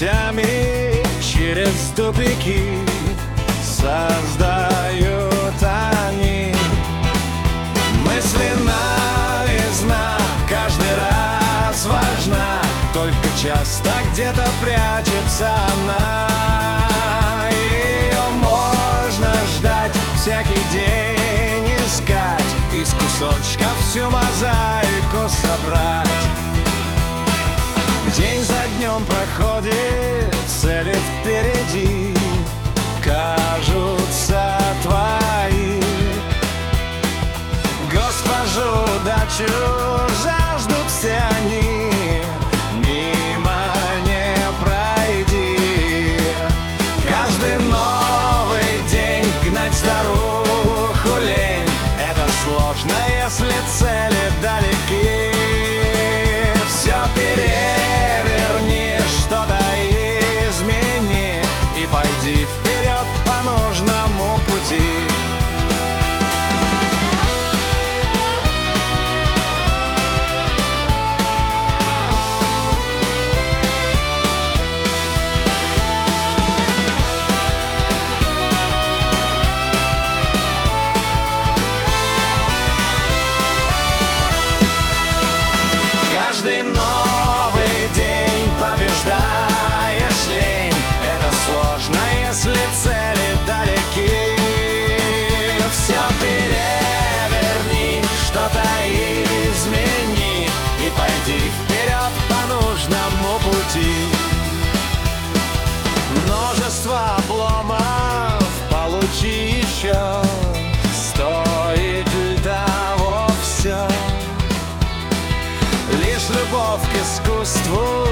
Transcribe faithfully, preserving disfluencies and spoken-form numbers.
путями через тупики создают они. Мысли новизна каждый раз важна, только часто где-то прячется она. Ее можно ждать, всякий день искать, из кусочков всю мозаику собрать. День за днем проходит, цели впереди кажутся твои. Госпожу удачу жаждут все они, мимо не пройди. Каждый новый день гнать старуху лень, это сложно, если цели далеки. Все переверни, что-то измени и пойди вперед по нужному пути. Каждый новый день побеждаешь лень, это сложно, если цели далеки. Все переверни, что-то измени и пойди вперед по нужному пути. Множество обломов получи еще, стоит ли того все? Лишь любовь к искусству